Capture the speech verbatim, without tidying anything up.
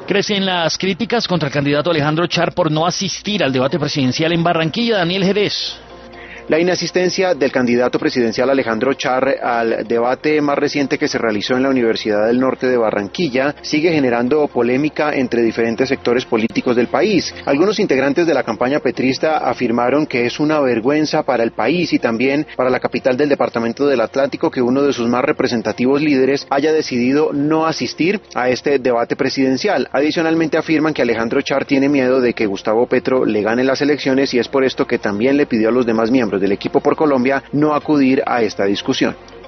Crecen las críticas contra el candidato Alejandro Char por no asistir al debate presidencial en Barranquilla. Daniel Jerez. La inasistencia del candidato presidencial Alejandro Char al debate más reciente que se realizó en la Universidad del Norte de Barranquilla sigue generando polémica entre diferentes sectores políticos del país. Algunos integrantes de la campaña petrista afirmaron que es una vergüenza para el país y también para la capital del departamento del Atlántico que uno de sus más representativos líderes haya decidido no asistir a este debate presidencial. Adicionalmente afirman que Alejandro Char tiene miedo de que Gustavo Petro le gane las elecciones y es por esto que también le pidió a los demás miembros del equipo por Colombia no acudir a esta discusión.